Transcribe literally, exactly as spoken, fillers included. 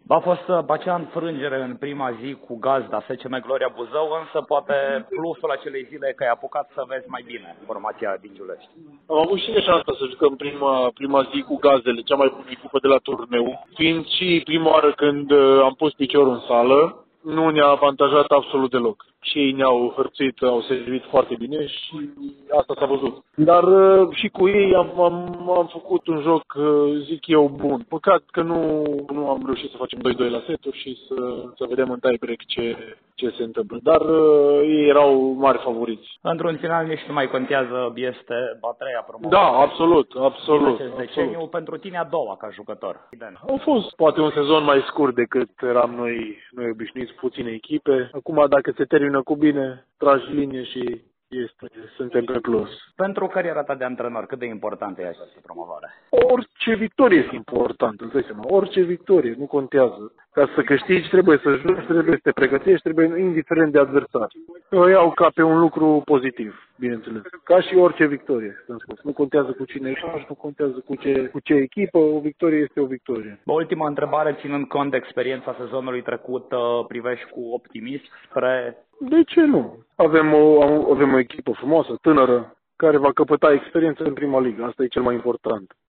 A fost uh, acea înfrângere în prima zi cu Gazda, S C M Gloria Buzău, însă poate plusul acelei zile e că ai apucat să vezi mai bine formația din Giulești. Am avut și de șansa să jucăm prima, prima zi cu Gazdele, cea mai bună echipă de la turneu. Fiind și prima oară când uh, am pus piciorul în sală, nu ne-a avantajat absolut deloc. Și ei ne-au hărțuit, au servit foarte bine și asta s-a văzut. Dar uh, și cu ei am, am, am făcut un joc, uh, zic eu, bun. Păcat că nu, nu am reușit să facem doi doi la seturi și să, să vedem în tie-break ce, ce se întâmplă. Dar uh, ei erau mari favoriți. Într-un final nici nu mai contează, este a treia promovare. Da, absolut, absolut. Acest deceniu pentru tine a doua ca jucător. A fost poate un sezon mai scurt decât eram noi, noi obișnuiți, puține echipe. Acum dacă se termină cu bine, tragi linie și este, suntem pe plus. Pentru cariera ta de antrenor, cât de importantă e această promovare? Orice victorie este importantă, îți dai seama. Orice victorie, nu contează. Ca să câștigi trebuie să joci, trebuie să te pregătești, trebuie indiferent de adversar. Eu iau ca pe un lucru pozitiv, bineînțeles. Ca și orice victorie, să-mi spus. Nu contează cu cine joci, nu contează cu ce, cu ce echipă, o victorie este o victorie. O ultima întrebare, ținând cont de experiența sezonului trecut, privești cu optimism spre... De ce nu? Avem o, avem o echipă frumoasă, tânără, care va căpăta experiență în prima ligă. Asta e cel mai important.